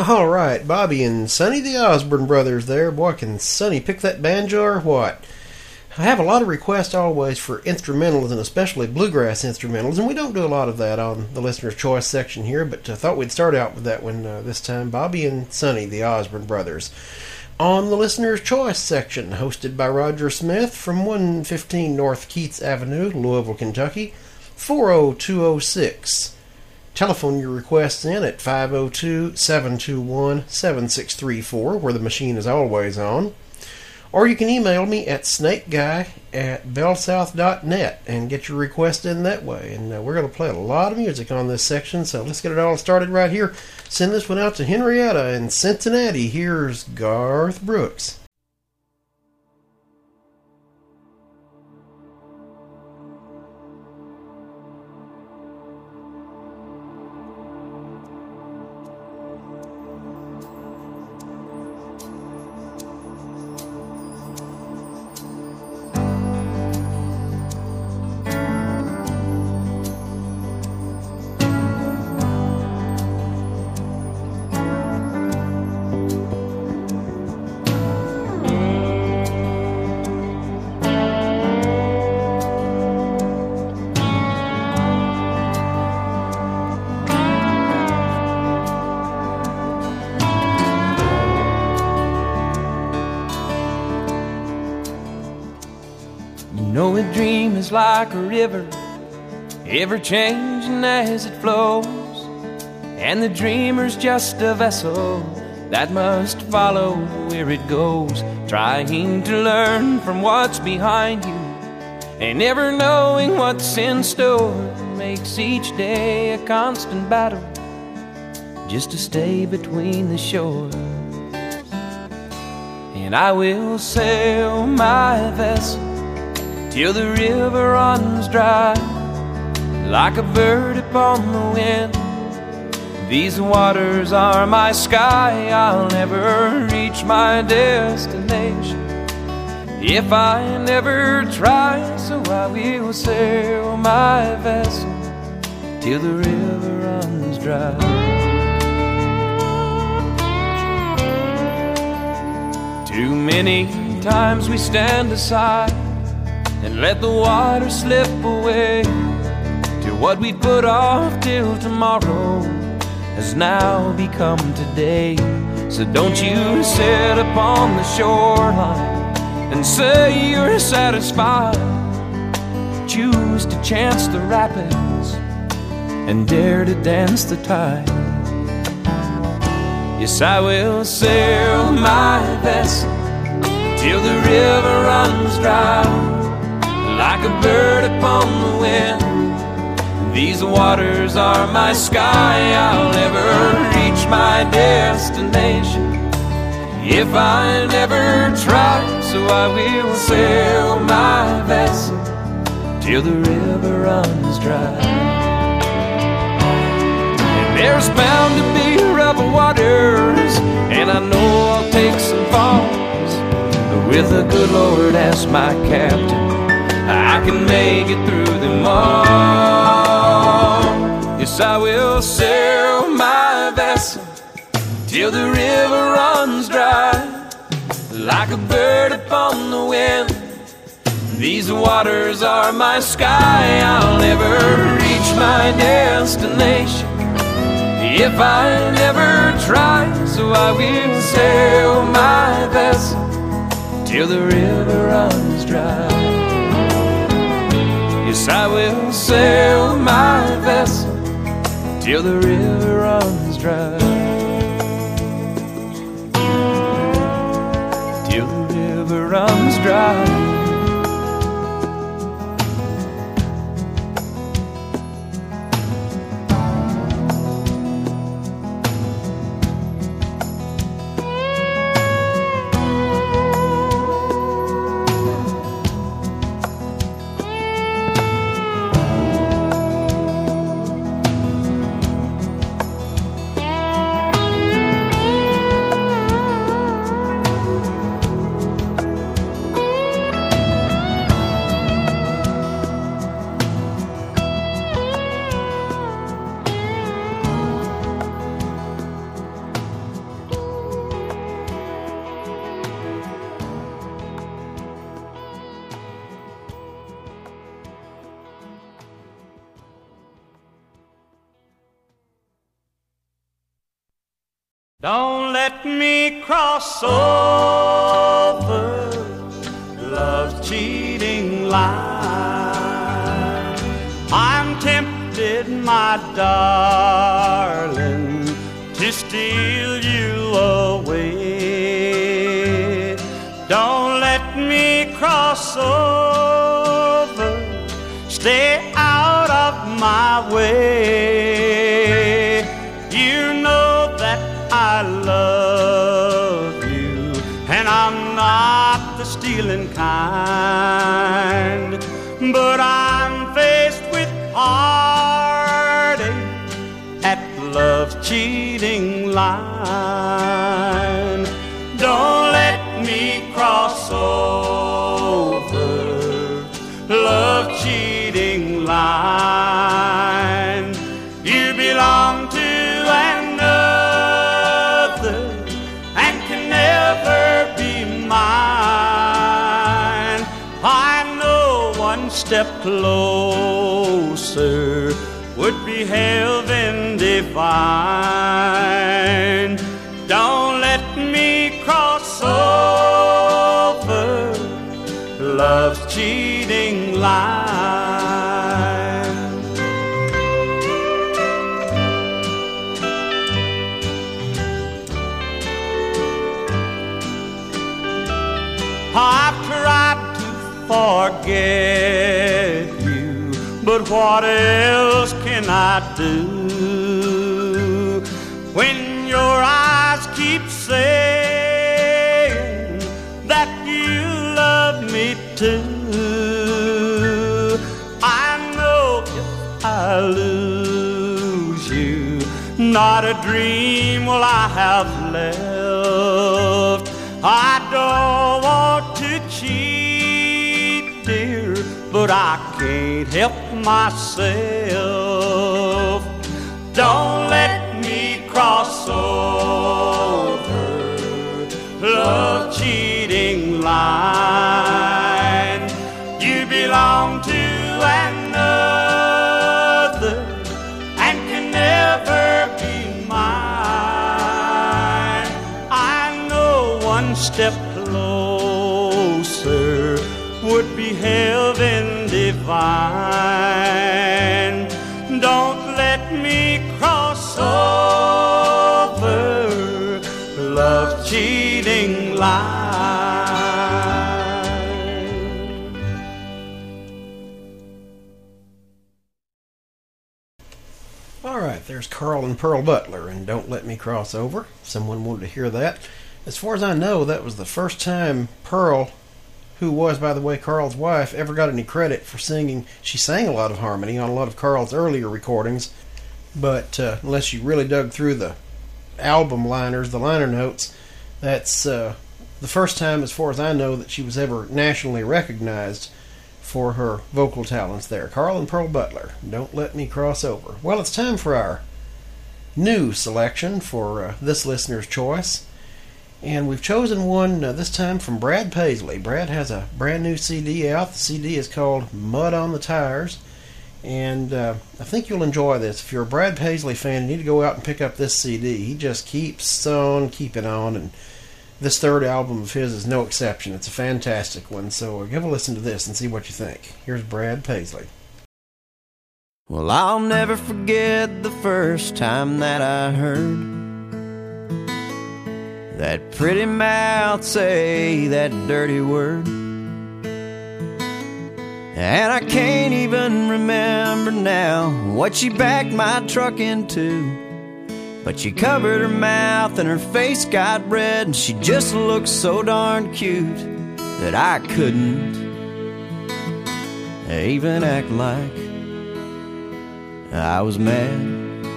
All right, Bobby and Sonny the Osborne brothers there. Boy, can Sonny pick that banjo or what? I have a lot of requests always for instrumentals and especially bluegrass instrumentals, and we don't do a lot of that on the listener's choice section here, but I thought we'd start out with that one this time. Bobby and Sonny the Osborne brothers. On the listener's choice section, hosted by Roger Smith from 115 North Keats Avenue, Louisville, Kentucky, 40206. Telephone your requests in at 502-721-7634, where the machine is always on. Or you can email me at snakeguy@bellsouth.net and get your request in that way. And we're going to play a lot of music on this section, so let's get it all started right here. Send this one out to Henrietta in Cincinnati. Here's Garth Brooks. A dream is like a river, ever changing as it flows, and the dreamer's just a vessel that must follow where it goes, trying to learn from what's behind you and never knowing what's in store. Makes each day a constant battle just to stay between the shores. And I will sail my vessel till the river runs dry, like a bird upon the wind. These waters are my sky. I'll never reach my destination if I never try. So I will sail my vessel till the river runs dry. Too many times we stand aside and let the water slip away till what we'd put off till tomorrow has now become today. So don't you sit upon the shoreline and say you're satisfied. Choose to chance the rapids and dare to dance the tide. Yes, I will sail my vessel till the river runs dry, like a bird upon the wind. These waters are my sky. I'll never reach my destination if I never try. So I will sail my vessel till the river runs dry. And there's bound to be rough waters, and I know I'll take some falls, but with the good Lord as my captain, I can make it through them all. Yes, I will sail my vessel till the river runs dry, like a bird upon the wind. These waters are my sky. I'll never reach my destination if I never try. So I will sail my vessel till the river runs dry. Yes, I will sail my vessel till the river runs dry. Till the river runs dry. Don't let me cross over love's cheating line. I'm tempted, my darling, to steal you away. Don't let me cross over, stay out of my way. You know that I love you, and I'm not the stealing kind, but I'm faced with heartache at love's cheating line. Don't let me cross over love's cheating line. You belong to another and can never be mine. I know one step closer would be heaven divine. Don't let me cross over love's cheating line. I've tried to forget you, but what else can I do when your eyes keep saying that you love me too? I know if I lose you, not a dream will I have left. I don't want to cheat, dear, but I can't help myself. Don't let me cross over love cheating line. You belong to another and can never be mine. I know one step closer would be heaven divine. Don't let me cross over love's cheating line. All right, there's Carl and Pearl Butler, and Don't Let Me Cross Over. Someone wanted to hear that. As far as I know, that was the first time Pearl, who was, by the way, Carl's wife, ever got any credit for singing. She sang a lot of harmony on a lot of Carl's earlier recordings, but unless you really dug through the album liners, the liner notes, that's the first time, as far as I know, that she was ever nationally recognized for her vocal talents there. Carl and Pearl Butler, Don't Let Me Cross Over. Well, it's time for our new selection for this listener's choice. And we've chosen one this time from Brad Paisley. Brad has a brand new CD out. The CD is called Mud on the Tires. And I think you'll enjoy this. If you're a Brad Paisley fan, you need to go out and pick up this CD. He just keeps on keeping on. And this third album of his is no exception. It's a fantastic one. So give a listen to this and see what you think. Here's Brad Paisley. Well, I'll never forget the first time that I heard that pretty mouth say that dirty word. And I can't even remember now what she backed my truck into, but she covered her mouth and her face got red, and she just looked so darn cute that I couldn't even act like I was mad.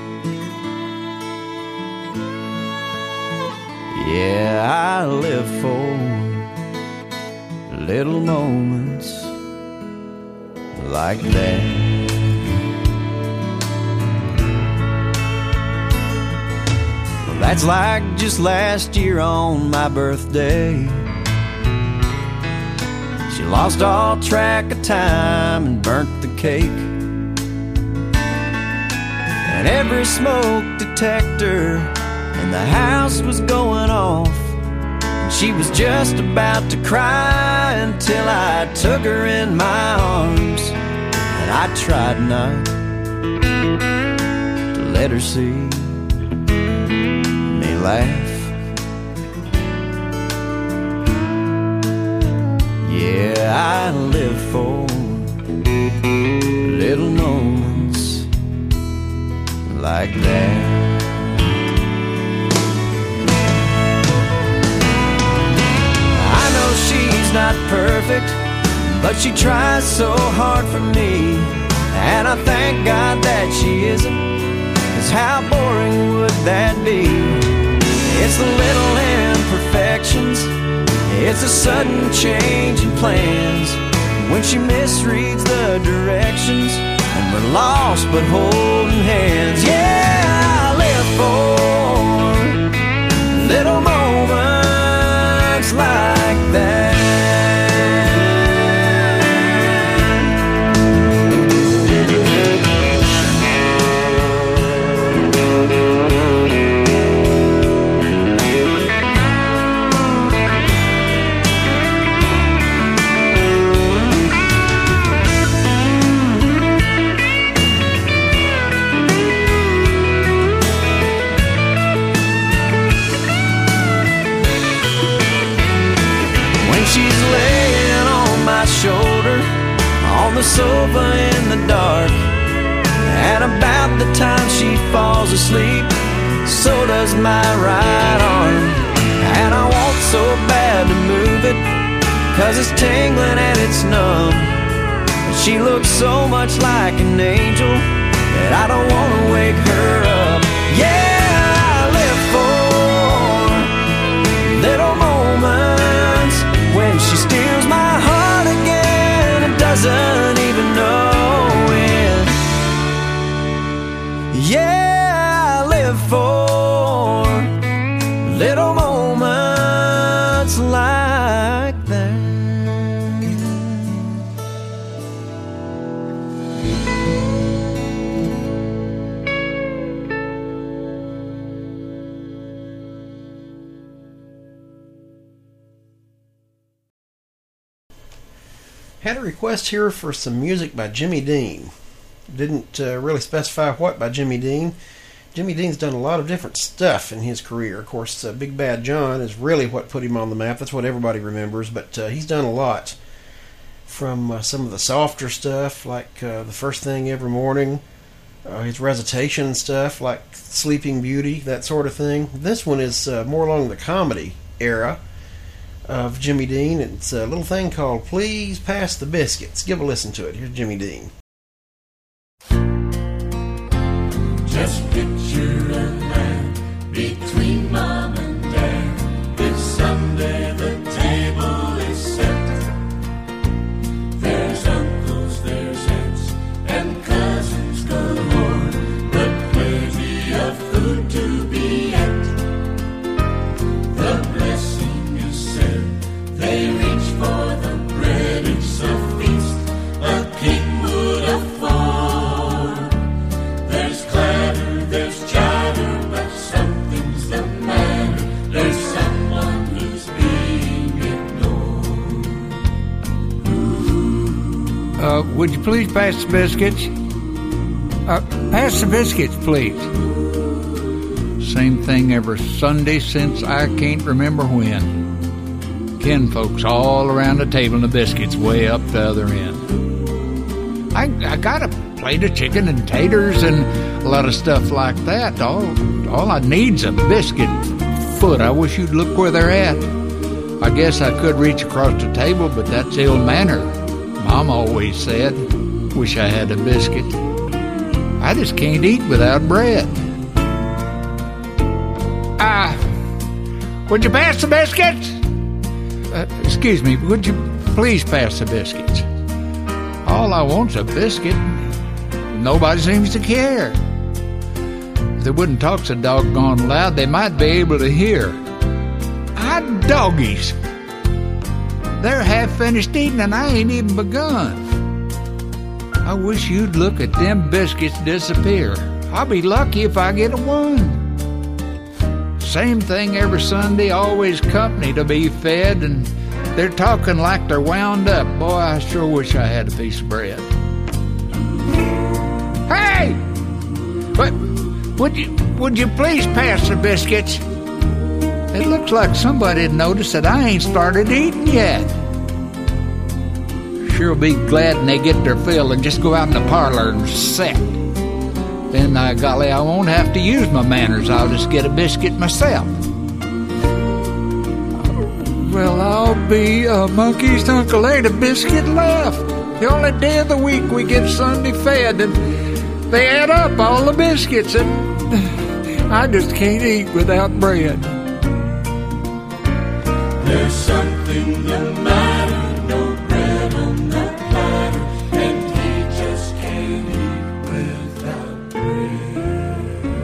Yeah, I live for little moments like that. Well, that's like just last year on my birthday. She lost all track of time and burnt the cake. And every smoke detector and the house was going off. And she was just about to cry until I took her in my arms. And I tried not to let her see me laugh. Yeah, I live for little moments like that. I know she's not perfect, but she tries so hard for me. And I thank God that she isn't, 'cause how boring would that be? It's the little imperfections, it's a sudden change in plans, when she misreads the directions and we're lost but holding hands. Yeah, I live for little moments like that. Shoulder on the sofa in the dark, and about the time she falls asleep, so does my right arm. And I want so bad to move it, 'cause it's tingling and it's numb. And she looks so much like an angel that I don't want to wake her up. Yeah, I live for little moments when she steals my heart again and doesn't even know it. Yeah, I live for little moments like that. Had a request here for some music by Jimmy Dean. Didn't really specify what by Jimmy Dean. Jimmy Dean's done a lot of different stuff in his career. Of course, Big Bad John is really what put him on the map. That's what everybody remembers, but he's done a lot. From some of the softer stuff, like The First Thing Every Morning, his recitation stuff, like Sleeping Beauty, that sort of thing. This one is more along the comedy era of Jimmy Dean. It's a little thing called Please Pass the Biscuits. Give a listen to it. Here's Jimmy Dean. Just picture a land between mom and dad. If someday the table is set, there's uncles, there's aunts, and cousins galore, but plenty of food to be at. The blessing is said, they reach for the bread, it's a feast a king would afford. There's clatter, there's chatter, but something's the matter. There's someone who's being ignored. Would you please pass the biscuits? Pass the biscuits, please. Same thing every Sunday since I can't remember when. Kin folks all around the table and the biscuits way up the other end. I got a plate of chicken and taters and a lot of stuff like that. All I need's a biscuit foot. I wish you'd look where they're at. I guess I could reach across the table, but that's ill manner. Mom always said, wish I had a biscuit. I just can't eat without bread. Would you pass the biscuits? Excuse me, would you please pass the biscuits? All I want's a biscuit. Nobody seems to care. If they wouldn't talk so doggone loud, they might be able to hear. Hot doggies. They're half finished eating and I ain't even begun. I wish you'd look at them biscuits disappear. I'll be lucky if I get a one. Same thing every Sunday, always company to be fed, and they're talking like they're wound up. Boy, I sure wish I had a piece of bread. Hey! What? Would you please pass the biscuits? It looks like somebody had noticed that I ain't started eating yet. Sure be glad when they get their fill and just go out in the parlor and sit. Then, golly, I won't have to use my manners. I'll just get a biscuit myself. Well, I'll be a monkey's uncle. Ain't a biscuit left. The only day of the week we get Sunday fed, and they add up all the biscuits, and I just can't eat without bread. There's something the matter, no bread on the platter, and he just can't eat without bread.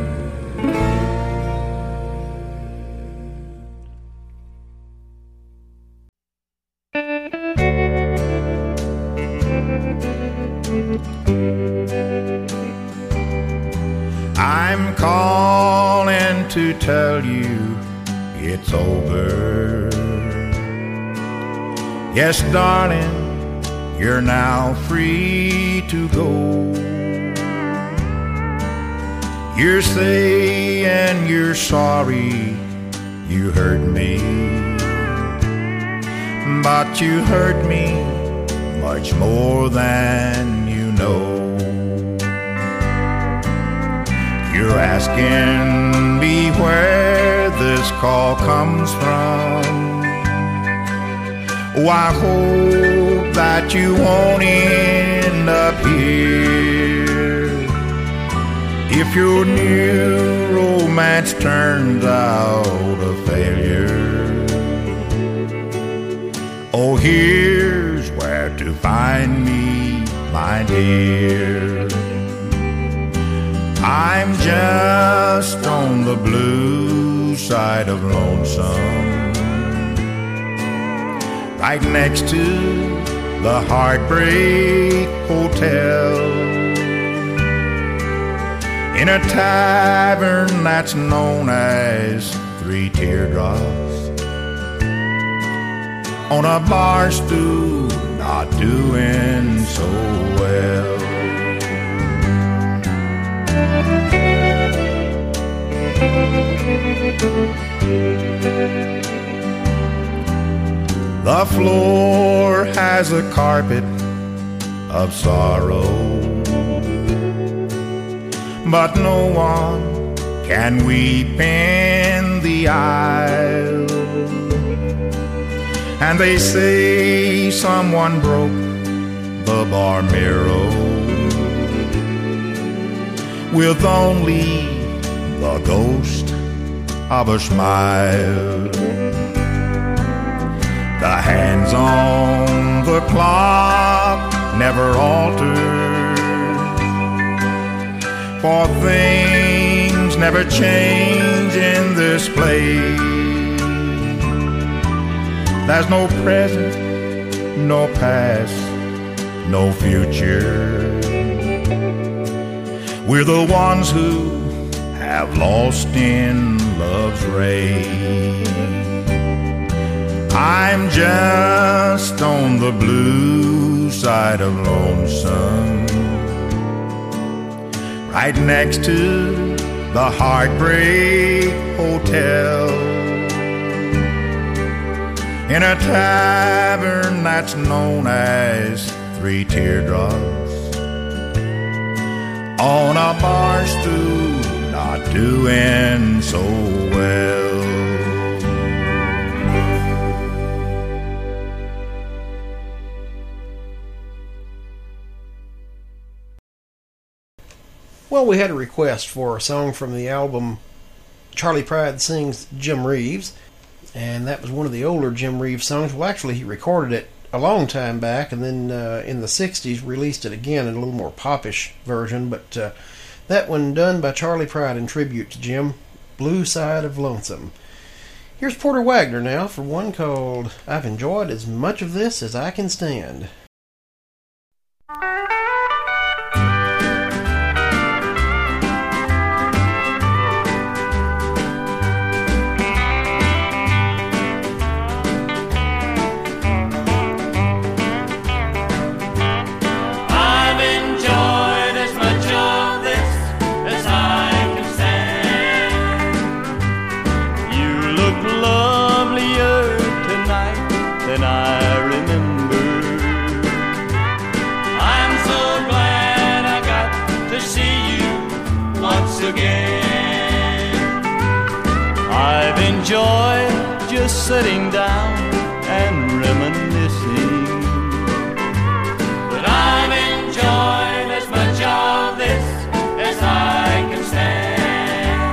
I'm calling to tell you it's over. Yes, darling, you're now free to go. You're saying you're sorry you hurt me, but you hurt me much more than you know. You're asking me where this call comes from. Oh, I hope that you won't end up here. If your new romance turns out a failure, oh, here's where to find me, my dear. I'm just on the blue side of lonesome, right next to the Heartbreak Hotel, in a tavern that's known as Three Teardrops, on a bar stool not doing so well. The floor has a carpet of sorrow, but no one can weep in the aisle. And they say someone broke the bar mirror with only the ghost of a smile. The hands on the clock never alter, for things never change in this place. There's no present, no past, no future. We're the ones who have lost in love's race. I'm just on the blue side of lonesome, right next to the Heartbreak Hotel, in a tavern that's known as Three Teardrops, on a bar stool not doing so well. Well, we had a request for a song from the album Charley Pride Sings Jim Reeves, and that was one of the older Jim Reeves songs. Well, actually, he recorded it a long time back, and then in the 60s released it again in a little more popish version, but that one done by Charley Pride in tribute to Jim, Blue Side of Lonesome. Here's Porter Wagoner now for one called I've Enjoyed As Much of This As I Can Stand. sitting down and reminiscing. But I've enjoyed as much of this as I can stand.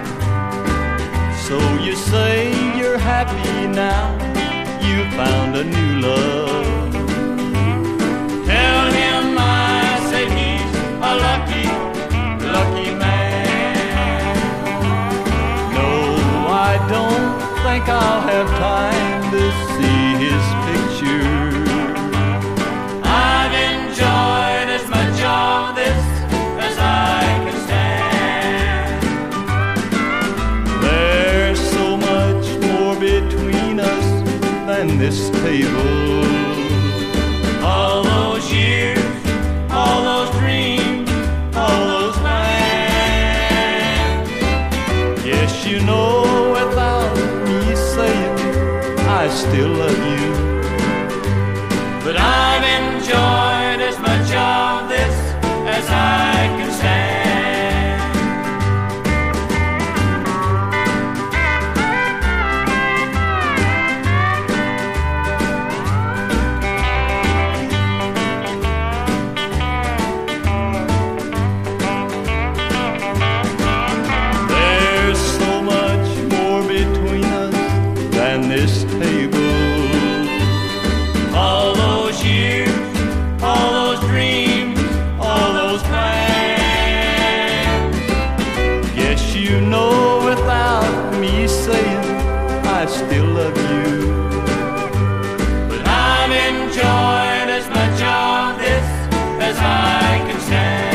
So you say you're happy now, you found a new love. Tell him I say he's a lucky, lucky man. No, I don't think I'll have time to see his picture. I've enjoyed as much of this as I can stand. There's so much more between us than this table. All those years, all those dreams, all those plans. Yes, you know, without me saying, I still love you. But I've enjoyed as much of this as I can stand. There's so much more between us than this table. All those years, all those dreams, all those plans. Yes, you know, without me saying, I still love you. But I've enjoyed as much of this as I can stand.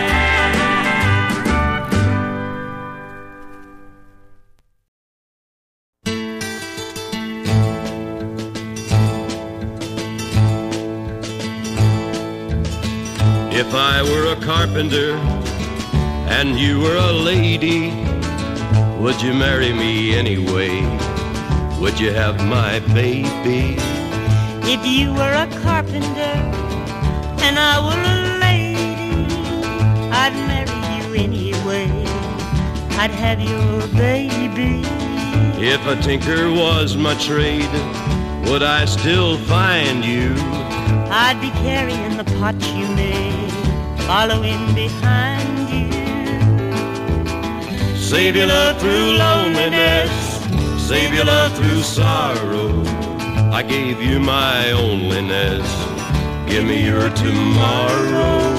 If I were a carpenter and you were a lady, would you marry me anyway? Would you have my baby? If you were a carpenter and I were a lady, I'd marry you anyway. I'd have your baby. If a tinker was my trade, would I still find you? I'd be carrying the pot you made, following behind you. Save your love through loneliness, save your love through sorrow. I gave you my onlyness, give me your tomorrow.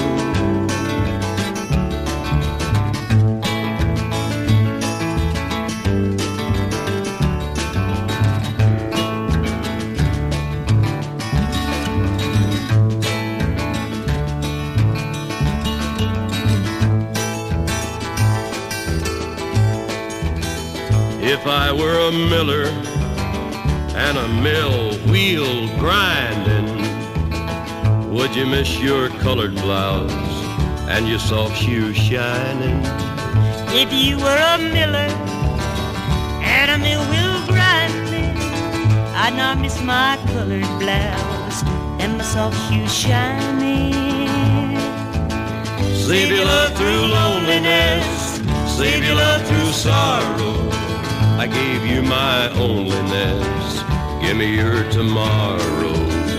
If I were a miller and a mill wheel grinding, would you miss your colored blouse and your soft shoes shining? If you were a miller and a mill wheel grinding, I'd not miss my colored blouse and my soft shoes shining. Save your love through loneliness, save your love through sorrow. I gave you my onlyness, give me your tomorrow.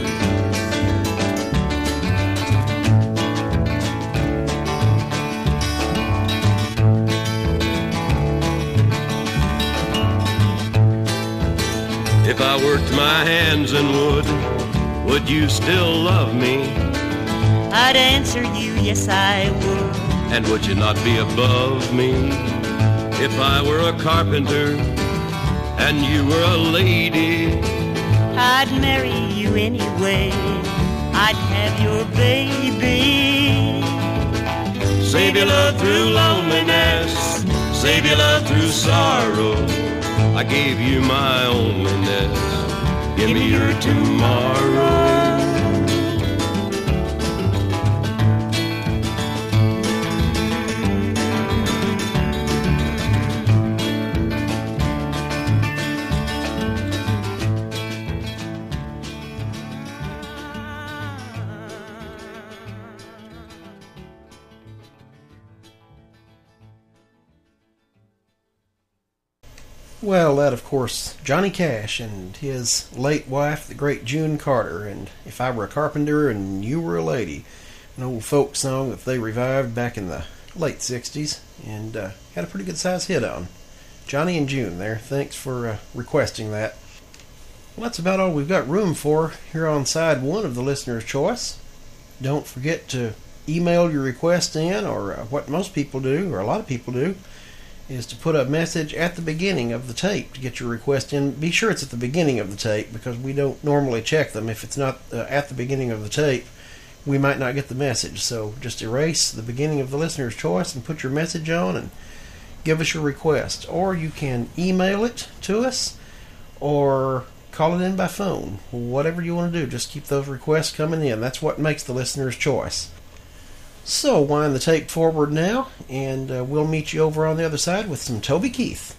If I worked my hands in would you still love me? I'd answer you, yes I would. And would you not be above me? If I were a carpenter and you were a lady, I'd marry you anyway. I'd have your baby. save your love through loneliness, save your love through sorrow. I gave you my onlyness, give me your tomorrow. Well, that, of course, Johnny Cash and his late wife, the great June Carter, and If I Were a Carpenter and You Were a Lady, an old folk song that they revived back in the late 60s and had a pretty good size hit on. Johnny and June there, thanks for requesting that. Well, that's about all we've got room for here on side one of the listener's choice. Don't forget to email your request in, or what most people do, or a lot of people do, is to put a message at the beginning of the tape to get your request in. Be sure it's at the beginning of the tape, because we don't normally check them. If it's not at the beginning of the tape, we might not get the message. So just erase the beginning of the listener's choice and put your message on and give us your request. Or you can email it to us or call it in by phone. Whatever you want to do, just keep those requests coming in. That's what makes the listener's choice. So wind the tape forward now, and we'll meet you over on the other side with some Toby Keith.